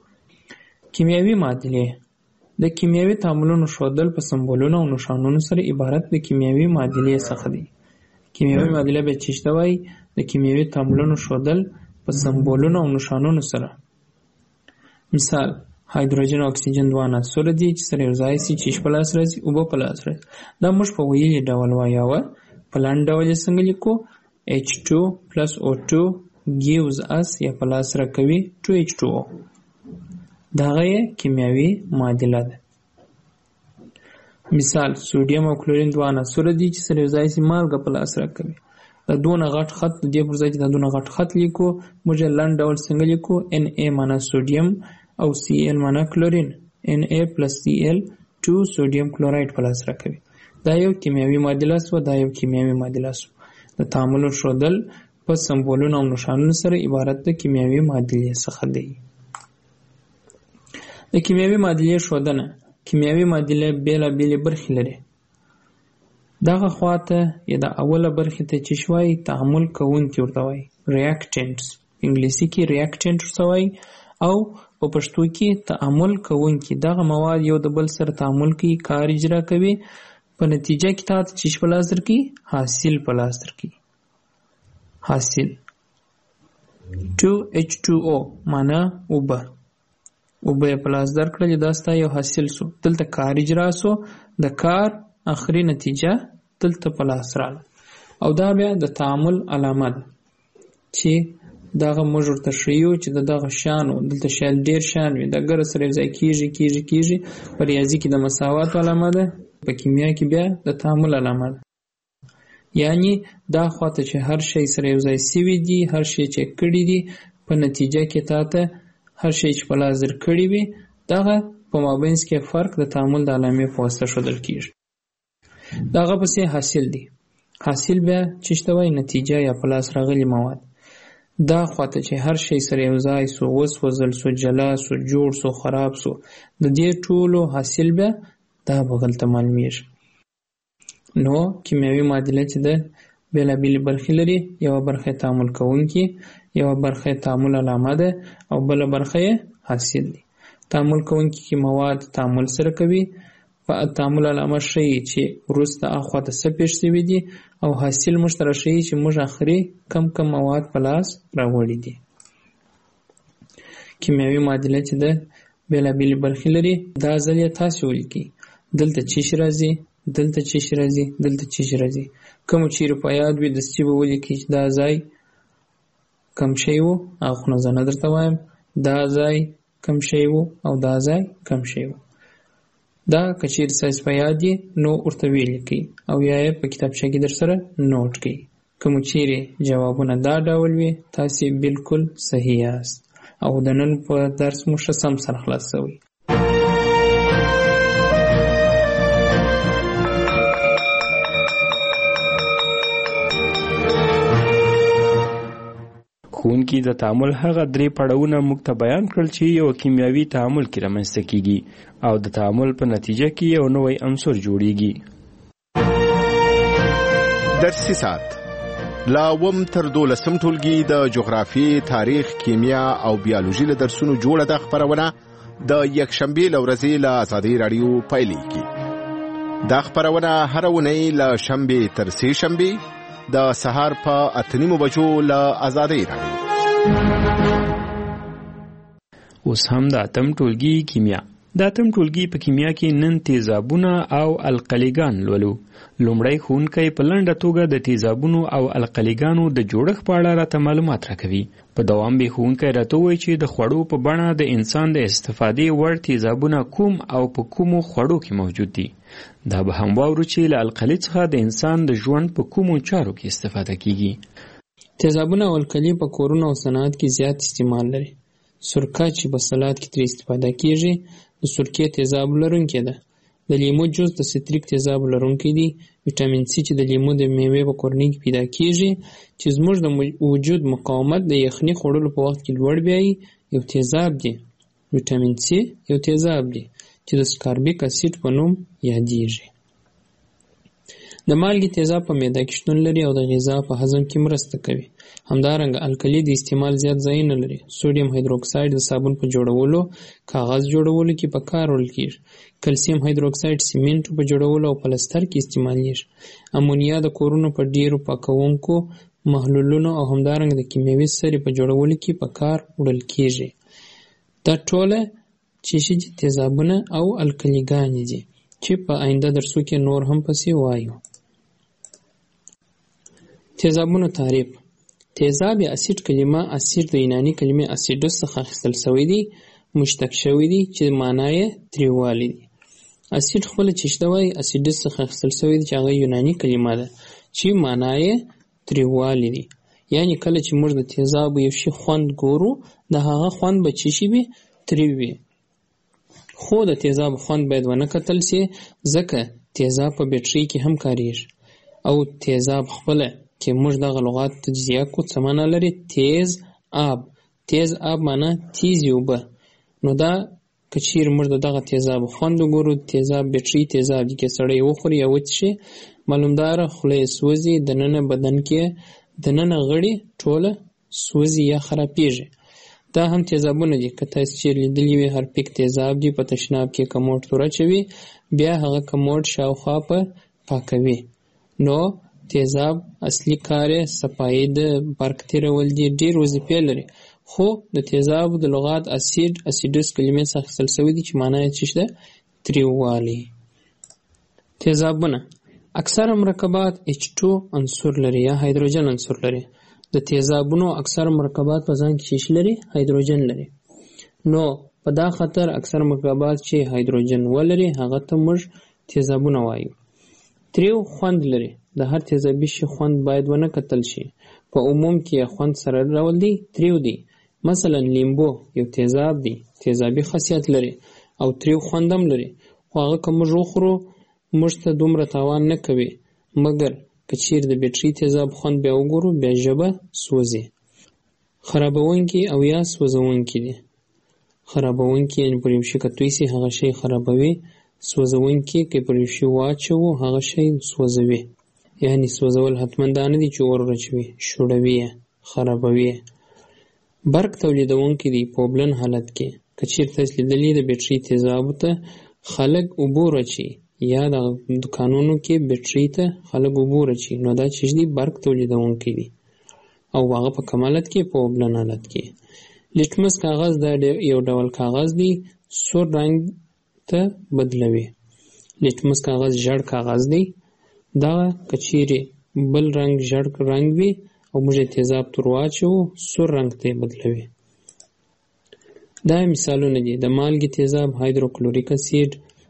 کیمیاوي معادلې د کیمیاوي تعاملونو ښودل په سمبولونو او نښانونو سره عبارت د کیمیاوي معادلې څخه دی. کیمیاوي معادله به څه ته وایي؟ د کیمیاوي تعاملونو ښودل په سمبولونو او نښانونو سره. مثال هایدروجن او اکسیجن دوه عناصر دي چې سره یو ځای سي، چې په لاس راځي، اوبه په لاس راځي. دا موږ په ویلي ډول وایو. په لاندې ډول یې څنګه لیکو؟ ایچ ټو plus او ټو gives us یا په لاس راکوي ټو ایچ ټو او. دغه یې کیمیاوي معادله ده. مثال سوډیم او کلورین دوه عناصر دي چې سره یو ځای سي، مالګه په لاس راکوي. دا دونه غټ خط د دې پر ځای چې دا دونه غټ خط لیکو، موږ یې لنډ ډول څنګه لیکو؟ ان ای معنا سوډیم او سی ال معنا کلورین. ان ای پلس سی ال ټو سوډیم کلورایډ په لاس راکوي. دا یو کیمیاوي معادله سوه. دا یو کیمیاوي معادله سوه. د تعاملو ښودل په سمبولونو او نښانونو سره عبارت د کیمیاوي معادلې څخه دی. د کیمیاوي معادلې ښودنه. کیمیاوي معادله بېلابېلې برخې لري. دغه خواته یا د اوله برخې ته چې شوای تعامل کوونکي ورته وایي، ریاکټنټس. انګلیسي کې ریاکټنټ ورته وایي او په پښتو کې تعامل کوونکي. دغه مواد یو د بل سره تعامل کوي، کار اجرا کوي، په نتیجه کې تاسو چې په لاس درکړي حاصل په لاس درکړي. حاصل ټو ایچ ټو او معنا اوبه. اوبه په لاس درکړل، دا ستا یو حاصل سو. دلته کار اجرا سو، د کار اخري نتیجه دلته په لاس رااله. او دا بیا د تعامل علامه ده چې دغه موږ ورته ښیو چې د دغه شیانو دلته شاید ډېر شیان وي، د ګره سره یو ځای کېږي کېږي کېږي. په ریاضي کې د مساوات علامه ده، په کیمیا کې بیا د تعامل علامه ده. یعنی دا خواته چې هر شی سره یو ځای سوي دي، هر شی چې کړي دي، په نتیجه کې تا ته هر شی چې په لاس در کړي وي، دغه په مابینځ کې فرق د تعامل د علامې په واسطه ښودل کېږي. دغه پسې حاصل دی. حاصل بیا چې ته وایي نتیجه یا په لاس راغلي مواد. دا خواته چې هر شی سره یو ځای سو، وسوځل سو، جلا سو، جوړ سو، خراب سو، د دې ټولو حاصل بیا دا بغل ته معلومیږي. نو کیمیاوي معادله چې ده بېلابېلې برخې لري. یوه برخه تعامل کوونکي، یوه برخه تعامل علامه ده او بله برخه یې حاصل دی. تعامل کوونکي کې مواد تعامل سره کوي، په تعامل علامه ښیي چې وروسته اخوا ته څه پېښ شوي دي، او حاصل موږ ته راښیي چې موږ اخري کم کم مواد په لاس راوړي دي. کیمیاوي معادله چې ده بېلابېلې برخې لري. دا ځل یې تاسې ولیکئ. دلته چې شي راځي، دلته چې شي راځي، دلته چې شي راځي. کوم چیرې په یاد وي دستي به ولیکئ چې دا ځای کم شی و، هغه خو نه زه نه درته وایم. دا ځای کم شی و او دا ځای کم شی و. دا کچیر سایز په یاد دی نو ورته ولیکئ او یا یې په کتابچه کې در سره نوٹ کړئ. کوم چیرې جوابونه دا ډول وي تاسو بالکل صحیح یاست او د نن په درس مو ښه سم سره خلاص شوی. ښوونکي د تعامل هغه درې پړاوونه موږ ته بیان کړل چې یو کیمیاوي تعامل کې رامنځته کیږي او د تعامل په نتیجه کې یو نوی عنصر جوړیږي. درسي ساعت لا وم تر دولسم ټولګي د جغرافي، تاریخ، کیمیا او بیولوژي له درسونو جوړه د خبرونه د یکشنبه لورځي له آزادۍ رادیو پیلېږي. دا خبرونه هر ونې له شنبه تر سه شنبه د سهار په اتنیمو بجو له آزادۍ رادیو. اوس هم د اتم ټولګي کیمیا. د اتم ټولګي په کیمیا کې نن تیزابونه او القلیګان لولو. لومړی ښوونکی په لنډه توګه د تیزابونو او القلیګانو د جوړښت په اړه راته معلومات راکوي. په دوام به ښوونکی راته وایي چې د خوړو په بڼه د انسان د استفادې وړ تیزابونه کوم او په کومو خوړو کې موجود دي. دا به هم واورو چې له القلي څخه د انسان د ژوند په کومو چارو کې استفاده کیږي. تیزابونه او القلي په کورونو او صنعت کې زیات استعمال لري. سرکه چې په سلاد کې ترې استفاده کیږي د سرکې تیزاب لرونکی ده. د لیمو جوس د ستریک تیزاب لرونکی دی. ویټامین سی چې د لیمو د میوې په کورنۍ کې پیدا کیږي چې زموږ د وجود مقاومت د یخني خوړلو په وخت کې لوړ بیایي یو تیزاب دی. ویټامین سی یو تیزاب دی چې د سکاربیک اسید په نوم یادیږي. د مالګې تیزاب په معده کې شتون لري او د غذا په هضم کې مرسته کوي. همدارنګه الکلي د استعمال زیات ځای نه لري. سوډیم هایدروکساید د صابون په جوړولو، کاغذ جوړولو کې په کار وړل کیږي. کلسیم هایدروکساید سیمنټ په جوړولو او پلستر کې استعمالیږي. امونیا د کورونو په ډیرو پاکونکو محلولونو او همدارنګه د کیمیاوي سرې په جوړولو کې په کار وړل کیږي. دا ټوله چې تیزابونه او الکلیګانې دي چې په آینده درسو کې نور هم پسې وایو. تیزابونو تعریف. تیزاب یا اسید کلمه اسید د یوناني کلمې اسیدوس څخه اخیستل شوی دی، مشتق شوی دی چې معنی یې تریوالی دی. اسید خپل چې شته وایي اسیدوس څخه اخیستل شوی دی چې هغه یوناني کلمه ده چې معنی یې تریوالی دی. یعنی کله چې موږ د تیزاب یو شي خوند ګورو د هغه خوند به چې شي وي تریو وي. خو د تیزاب خوند باید ونه کتل سي ځکه تیزاب په بیټرۍ کې هم کاریږي او تیزاب خپله که موږ دغه لغات تجزیه کو څه معنا لري؟ تیز آب. تیز آب معنا تیزې اوبه. نو دا که چیرې موږ د دغه تیزاب خوند وګورو، تیزاب بیټرۍ تیزاب دي که سړی وخوري یا وڅښي معلومداره خوله یې سوځي، دننه بدن کې دننه غړي ټوله سوځي یا خرابېږي. دا هم تیزابونه دي. که تاسو چیرې لیدلي وي هرپیک تیزاب دي په تشناب کې کموډ تور اچوي بیا هغه کموډ شاوخوا په پاکوي. نو تیزاب اصلي کار یې صفایي د برق تیرول دي. ډېر وظیفې لري خو د تیزابو د لغات اسید اسیدوس کلمې څخه اخیستل شوی دي چې معنی یې څه ده؟ تریووالی. تیزابونه اکثره مرکبات اچ ټو عنصر لري یا هایدروجن عنصر لري. د تیزابونو اکثره مرکبات په ځان کې څه لري؟ هایدروجن لري. نو په دا خاطر اکثره مرکبات چې هایدروجن ولري هغه ته موږ تیزابونه وایو. تریو خوند لري. د هر تیزابي شي خوند باید ونه کتل شي. په عموم کې خوند سره ډول دی تریو دی. مثلا لیمبو یو تیزاب دی، تیزابي خاصیت لري او تریو خوند هم لري. خو هغه که موږ وخورو موږ ته دومره تاوان نه کوي، مګر که چیرې د بیټرۍ تیزاب خوند بیا وګورو بیا ژبه سوځي. خرابونکي او یا سوځونکي دي. خرابونکي یعنې پر یو شي که توی سي هغه شی خرابوي. سوځونکي که پر یو شي واچوو هغه شی سوځوي. یعنی سوځول حتما دا نه دي چې اور واچوي، شوړوي یې، خرابوي یې. برق تولیدونکي دي په اوبلن حالت کې. که چیرې تاسو لیدلي د بیټرۍ تیزابو ته خلک اوبه ورچوي یا د دکانونو کې بیټرۍ ته خلک اوبه ورچوي نو دا چې دي برق تولیدونکي دي او هغه په کم حالت کې په اوبلن حالت کې. لیټمس کاغذ دا یو ډول کاغذ دی سور رنګ ته بدلوي. لیټمس کاغذ ژړ کاغذ دی. دا کچیرې بل رنګ ژړ رنګ وي او موږ تیزاب تور واچوو سور رنګ ته بدلوي. دا مثالونه دي. د مالګې تیزاب هایدروکلوریک اسید،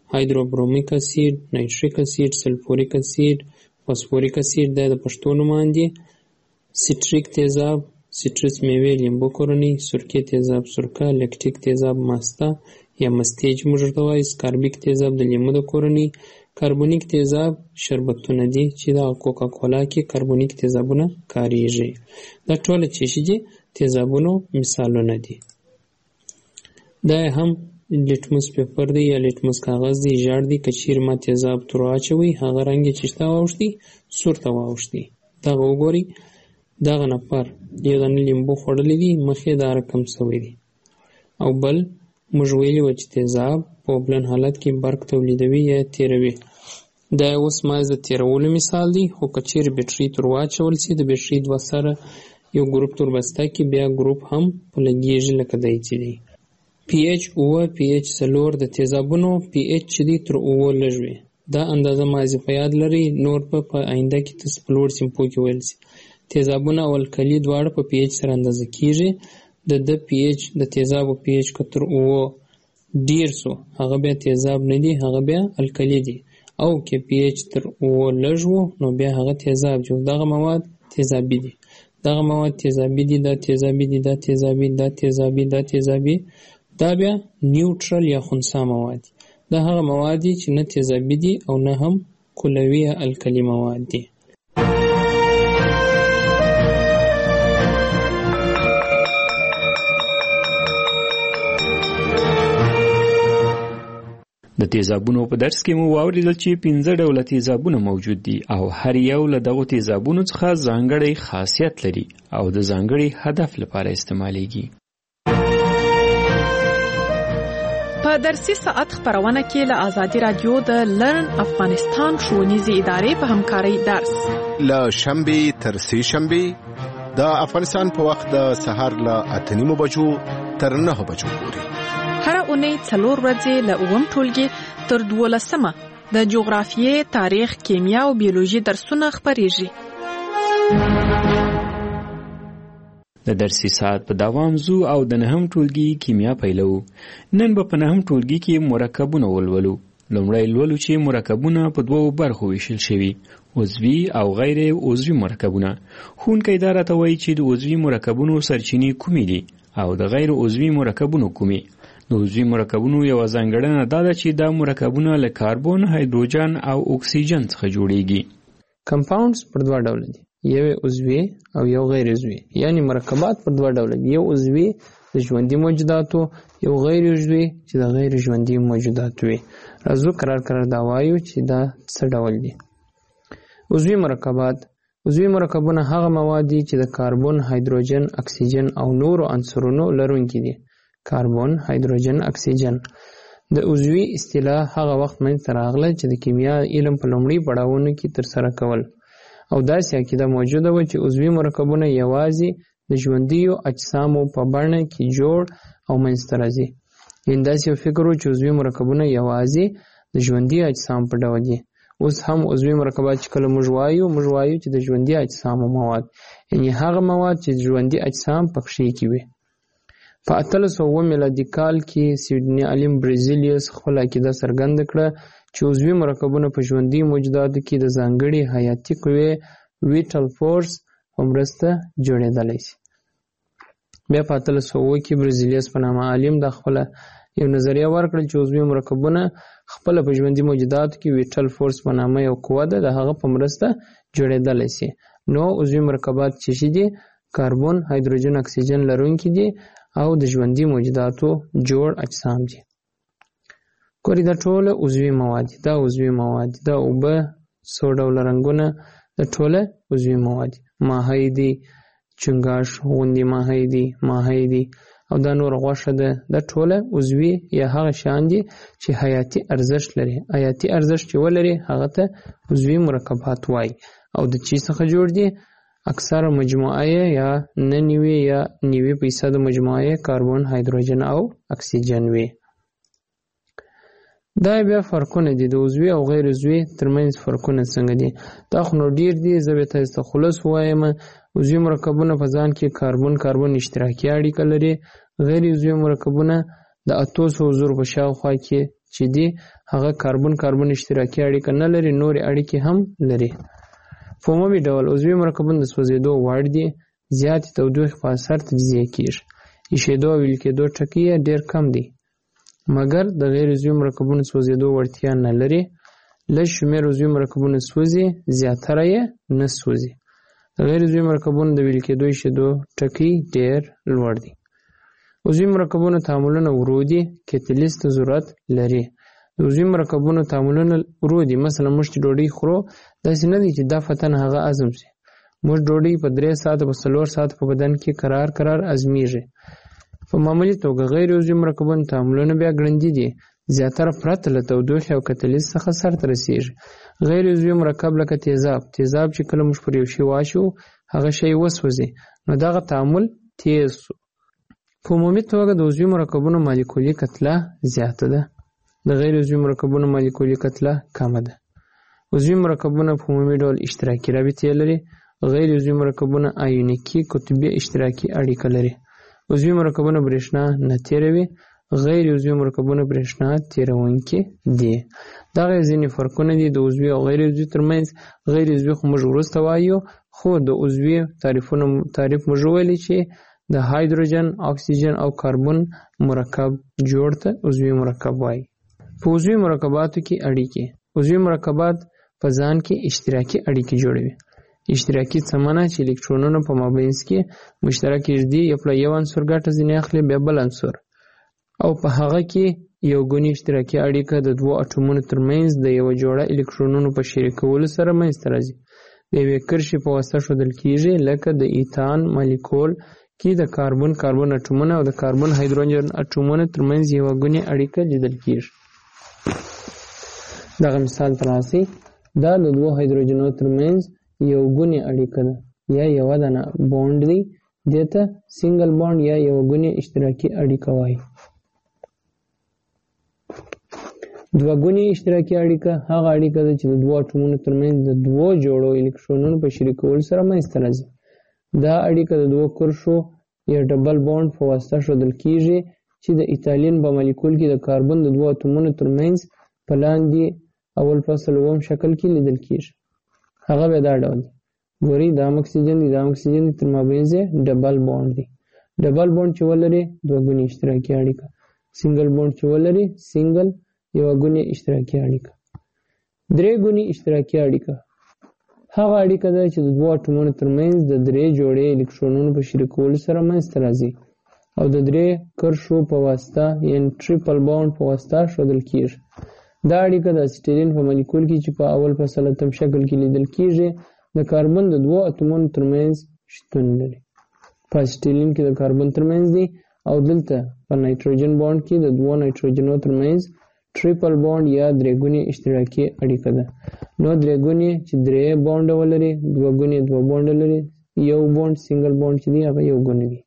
هایدروبرومیک اسید، نایتریک اسید، سلفوریک اسید، فاسفوریک اسید دا د پښتو نومان دي. سیټریک تیزاب، سیټرس میوې لیمبو کورنۍ، سرکې تیزاب سرکه، لکټیک تیزاب ماسته یا مستې چې موږ ورته وایو، سکاربیک تیزاب د لیمو د کورنۍ، کاربونیک تیزاب شربتونه دي چې د کوکا کولا کې کاربونیک تیزابونه کاریږي. دا ټول چې شي دي تیزابونو مثالونه دي. دا هم لیټموس پیپر دی یا لیټموس کاغذ دی، ژړ دی. که چیرې ما تیزاب تور واچوئ هغه رنګ یې چې شته واوښتي سور ته واوښتي. دغه وګورئ، دغه نفر یغه نه لیمبو خوړلی دی، مخ یې دا رقم سوی دی. او بل موږ ویلي وه چې تیزاب په اوبلن حالت کې برق تولیدوي یا تیروي. دا اوس مایز د تیرولو مثال دی. خو که چیرې بیټري تور واچول سي د بیټري دوه سره یو ګروپ تور بسته کې بیا ګروپ هم په لګېږي لکه دی چې دی. پی ایچ اوه، پی ایچ څلور د تیزابونو پی ایچ چې دی تر اوه لږ وي. دا اندازه ماضي په یاد لرئ، نور به په آینده کې تاسو په لوړ سیمپو کې ویل سي. تیزابونه او الکلي دواړه په پی ایچ سره اندازه کیږي. د د پی ایچ د تیزابو پی ایچ که تر اوه ډیر سو هغه بیا تیزاب نه دی، هغه بیا الکلي دی. او که پی ایچ تر اوه لږ وو نو بیا هغه تیزاب جو. دغه مواد تیزابي دي، دغه مواد تیزابي دي، دا تیزابي دي، دا تیزابي، دا تیزابي، دا تیزابي. دا بیا نیوټرل یا خنثی مواد دي. دا هغه مواد دي چې نه تیزابي دي او نه هم کلوي یا الکلي مواد دي. د تیزابونو په درس کې مو واوریدل چې پنځه ډوله تیزابونه موجود دي او هر یو له دغو تیزابونو څخه ځانګړی خاصیت لري او د ځانګړي هدف لپاره استعمالیږي. په درسي ساعت خبرونه کې له آزادي رادیو د لرن افغانستان ښوونیزې ادارې په همکارۍ درس له شنبې تر سې شنبې د افغانستان په وخت د سهار له اته نیمو بجو تر نهو بجو پورې. هر اونۍ څلور ورځې له اووم ټولګي تر دولسمه د جغرافیې، تاریخ، کیمیا او بیولوژي درسونه خپریږي. د درسي ساعت په دوام زو او د نهم ټولګي کیمیا پیلو. نن به په نهم ټولګي کې مرکبونه ولولو. لومړی لولو چې مرکبونه په دوو برخو ویشل شوي، عضوي او غیر عضوي مرکبونه. ښوونکی دا راته وایي چې د عضوي مرکبونو سرچینې کومې دي او د غیر عضوي مرکبونو کومې. د عضوي مرکبونو یوه ځانګړنه دا ده چې دا مرکبونه له کاربن، هایدروجن او اکسیجن څخه جوړیږي. کمپاونډز پر دوه ډوله دي، یو عضوي او یو غیر عضوي. یعنی مرکبات پر دوه ډوله دي، یو عضوي د ژوندي موجوداتو، یو غیر عضوي چې د غیر ژوندي موجوداتو وي. راځو قرار قرار دا وایو چې دا څه ډول دي. عضوي مرکبات، عضوي مرکبونه هغه مواد دي چې د کاربن، هایدروجن، اکسیجن او نورو عنصرونو لرونکي دي. کاربن، هایدروجن، اکسیجن. د عضوي اصطلاح هغه وخت منځته راغله چې د کیمیا علم په لومړي پړاوونو کې ترسره کول، او داسې عقیده موجوده وه چې عضوي مرکبونه یوازې د ژوندیو اجسامو په بڼه کې جوړ او منځته راځي. یعنې داسې یو فکر و چې عضوي مرکبونه یوازې د ژوندي اجسام په ډول دي. اوس هم عضوي مرکبات چې کله موږ وایو موږ وایو چې د ژوندي اجسامو مواد، یعنې هغه مواد چې ژوندي اجسام پکښې کې وي. په اتلس سوه اووه میلادي کال کې سویډني عالم برزیلیوس خپل عقیده څرګنده کړه چې عضوي مرکبونه په ژوندي موجوداتو کې د ځانګړي حیاتي قوې ویټل فورس په مرسته جوړېدلی شي. بیا په اتلس سوه اووه کې برزیلیوس په نامه عالم دا خپله یو نظریه ورکړل چې عضوي مرکبونه خپله په ژوندي موجوداتو کې ویټل فورس په نامه یو قوه ده، د هغه په مرسته جوړېدلی شي. نو عضوي مرکبات چې شي دي کاربن، هایدروجن، اکسیجن لرونکي دي او د ژوندي موجوداتو جوړ اجسام دي. ګورئ دا ټوله عضوي مواد دي، دا عضوي مواد دي، دا اوبه، څو ډوله رنګونه، دا ټوله عضوي مواد دي. ماهی دي، چنګاښ غوندې ماهی دي، ماهی دي او دا نور غوښه ده. دا ټوله عضوي یا هغه شیان دي چې حیاتي ارزښت لري. حیاتي ارزښت چې ولري هغه ته عضوي مرکبات وایي. او د چی څخه جوړ دي؟ اکثره مجموعه یا نه نیوي یا نیوي فیصد مجموعه کاربن، هایدروجن او اکسیجن وي. دا بیا فرقونه دي د عضوي او غیر عضوي ترمنځ. فرقونه څنګه دي؟ دا خو نو ډیر دي، زه به تاسو ته خلاص وایم. عضوي مرکبونه په ځان کې کاربن کاربن اشتراکي اړیکه لري. غیر عضوي مرکبونه د اتو سوه زرو په شاوخوا کې چې دی هغه کاربن کاربن اشتراکي اړیکه نه لري، نورې اړیکې هم لري. په عمومي ډول عضوي مرکبونه د سوځېدو وړ دي، زیاتې تودوخې په اثر تجزیه کېږي. ایشېدو او ویلې کېدو ټکي یې ډېر کم دي، مګر د غیر عضوي مرکبونو سوځېدو وړتیا نه لري. لږ شمېر عضوي مرکبونه سوځي، زیاتره یې نه سوځي. د غیر عضوي مرکبونو د ویلې کېدو ایشېدو ټکي ډېر لوړ دي. عضوي مرکبونو تعاملونه ورو دي، کتلیز ته ضرورت لري. د عضوي مرکبونو تعاملونه ورو دي. مثلا موږ چې ډوډۍ خورو داسې نه دي چې دا فتن هغه هضم شي. موږ ډوډۍ په درې ساعته په څلور ساعته په بدن کې قرار قرار هضمېږي. په معمولي توګه غیر عضوي مرکبونو تعاملونه بیا ګړندي دي، زیاتره پرته له تودوخې او کتلیز څخه سرته رسېږي. غیر عضوي مرکب لکه تیزاب تیزاب چې کله موږ پر یو شي واچوو هغه شی وسوځي، نو دغه تعامل تیز شو. په عمومي توګه د عضوي مرکبونو مالیکولي کتله زیاته ده، د غیر عضوي مرکبونو مالیکولي کتله کمه ده. عضوي مرکبونه په عمومي ډول اشتراکي رابطې لري، غیر عضوي مرکبونه آیونیکي قطبي اشتراکي اړیکه لري. عضوي مرکبونه برېښنا نه تیروي، غیر عضوي مرکبونه برېښنا تیروونکي دي. دغه ځینې فرقونه دي د عضوي او غیر عضوي ترمنځ. غیر عضوي خو موږ وروسته وایو، خو د عضوي تعریفونه تعریف موږ ویلي چې د هایدروجن، اکسیجن او کاربن مرکب جوړ ته عضوي مرکب وایي. په عضوي مرکباتو کې اړیکې. عضوي مرکبات په ځان کې اشتراکي اړیکې جوړوي. اشتراکي څه معنی چې الکترونونه په مابینځ کې مشترک ږدي، یو په یو عنصر ګټه ځینې اخلي بیا بل عنصر، او په هغه کې یو ګونی اشتراکي اړیکه د دوو اټومونو ترمنځ د یو جوړه الکترونونو په شریکولو سره منځته راځي. د یوې کرښې په واسطه ښودل کېږي، لکه د ایتان مالیکول کې د کاربن کاربن اټومونه او د کاربن هایدروجن اټومونو ترمنځ یو ګونی اړیکه لیدل کېږي. دغه مثال ته راسئ، دا د دوو هایدروجنونو ترمنځ یو ګونی اړیکه ده یا یوه دانه بوند دی، دې ته سنګل بوند یا یو ګونی اشتراکي اړیکه وایي. دوه ګونی اشتراکي اړیکه هغه اړیکه ده چې د دوو اټومونو ترمنځ د دوو جوړو الکترونونو په شریکولو سره منځته راځي. دا اړیکه د دوو کرښو یا ډبل بوند په واسطه ښودل کېږي چې د ایتالین په مالیکول کې د کاربن د دوو اټومونو ترمنځ په لاندې اول فصل اووم شکل کې لیدل کېږي. هغه بیا دا ډول دی. ګورئ دا اکسیجن دی، دا اکسیجن دی، تر مابینځ یې ډبل بوند دی. ډبل بوند چې ولري دوه ګونې اشتراکي اړیکه. سنګل بوند چې ولري سنګل یوه ګونې اشتراکي اړیکه. درې ګونې اشتراکي اړیکه هغه اړیکه ده چې د دوو اټومونو ترمنځ د درې جوړې الکترونونو په شریکولو سره منځته راځي او د درې کرښو په واسطه یعنې ټریپل بوند په واسطه ښودل کېږي. دا اړیکه د اسیټیلین په مالیکول کې چې په اول فصل اتم شکل کې لیدل کېږي د کاربن د دوو اتومونو ترمنځ شتون لري. په اسیټیلین کې د کاربن ترمنځ دی او دلته په نایتروجن بوند کې د دوو نایتروجنو ترمنځ ټریپل بوند یا درې ګونې اشتراکي اړیکه ده. نو درې ګونې چې درې بوند ولري، دوه ګونې دوه بوند لري، یو بوند سنګل بوند چې دی هغه یو ګونې دی.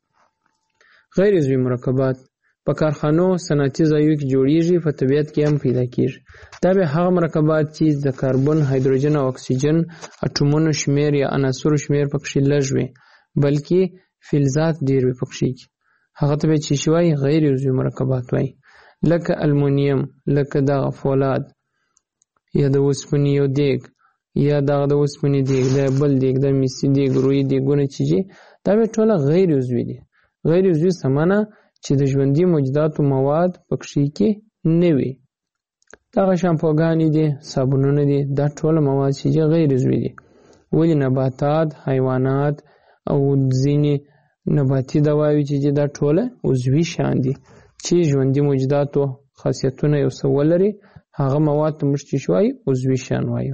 غیر عضوي مرکبات په کارخانو صنعتي ځایونو کې جوړیږي، په طبیعت کې هم پیدا کېږي. دا به هغه مرکبات چې د کاربن، هایدروجن او اکسیجن اټومونو شمیر یا عناصرو شمیر پکې لږ وي، بلکې فلزات ډېر وي پکې کې. هغه ته به چې شي وایي غیر عضوي مرکبات وایي، لکه المونیم، لکه دغه فولاد یا د اوسپنې یو دیګ یا دغه د اوسپنې دیګ، دا بل دیګ، دا میسي دیګ، رویي دیګونه چې دي دا به ټوله غیر عضوي دي. غیر عضوي څه معنی چې د ژوندي موجوداتو مواد پکې کې نه وي. دغه شامپوګانې دي، صابونونه دي، دا ټول مواد چې غیر عضوي دي. ولې نباتات، حیوانات او ځینې نباتي دواوې چې دا ټول عضوي شیان دي چې ژوندي موجوداتو خاصیتونه یو څه ولري، هغه مواد ته موږ چې وایي عضوي شیان وایو.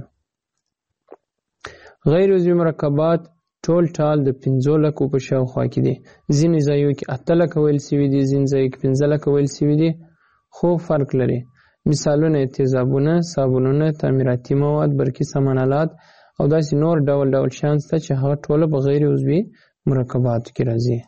غیر عضوي مرکبات ټول ټال د پنځو لکو په شاوخوا کې دي. ځینې ځایو کې اته لکه ویل سوي دي، ځینې ځایو کې پنځه لکه ویل سوي دي، خو فرق لري. مثالونه تیزابونه، صابونونه، تعمیراتي مواد، برقي سامانالات او داسې نور ډول ډول شیان شته چې هغه ټوله په غیر عضوي مرکباتو کې راځي.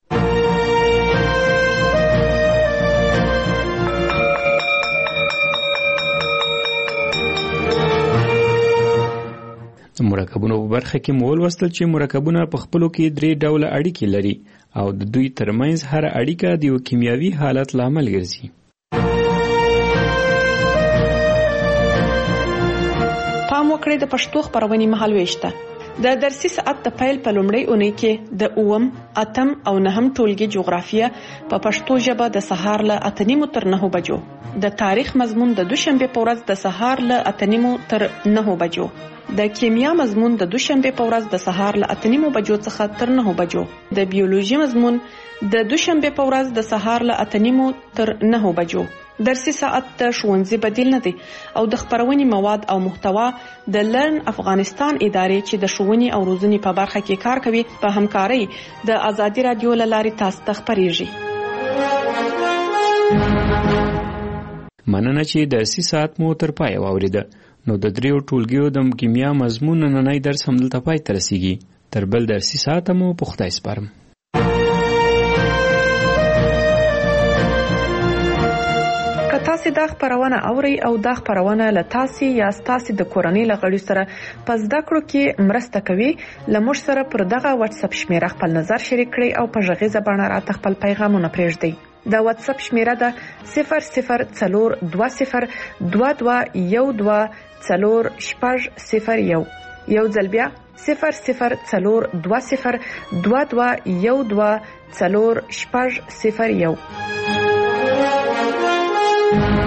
د مرکبونو په برخه کې مو ولوستل چې مرکبونه په خپلو کې درې ډوله اړیکې لري او د دوی ترمنځ هر اړیکه د یو کیمیاوي حالت لامل ګرځي. وکړې د پښتو خبرونې مهالويش ته. د درسي ساعت د پیل په لومړۍ اونۍ کې د اوم، اتم او نهم ټولګي جغرافیه په پښتو ژبه د سهار له اته نیمو تر نهو بجو، د تاریخ مضمون د دوشنبه په ورځ د سهار له اته نیمو تر نهو بجو، د کیمیا مضمون د دوشنبه په ورځ د سهار له اته نیمو بجو څخه تر نهو بجو، د بیولوژي مضمون د دوشنبه په ورځ د سهار له اته نیمو تر نهو بجو. درسي ساعت د ښوونځي بدیل نه دی او د خبرونې مواد او محتوا د لرن افغانستان ادارې چې د ښوونې او روزنې په برخه کې کار کوي په همکارۍ د آزادي رادیو له لارې تاسو ته خبرېږي. مننه چې درسي ساعت مو تر پای واوریده. نو د دریو ټولګیو د کیمیا مضمون نننۍ درس هم دلته پای ته رسیږي. تر بل درسي ساعت مو په خدای سپارم. تاسو دا خبرونه اوري او دا خبرونه له تاسو یا تاسو د کورنۍ لغړی سره پس دا کړو کې مرسته کوي. لمر سره پر دغه واتس اپ شمیره خپل نظر شریک کړئ او په ژغه باندې راته خپل پیغامونه پرېږدئ. دا واتس اپ شمیره ده صفر صفر څلور دوه صفر دوه دوه یو دوه څلور شپږ صفر یو. یو ځل بیا صفر صفر څلور دوه صفر دوه دوه یو دوه څلور شپږ صفر یو.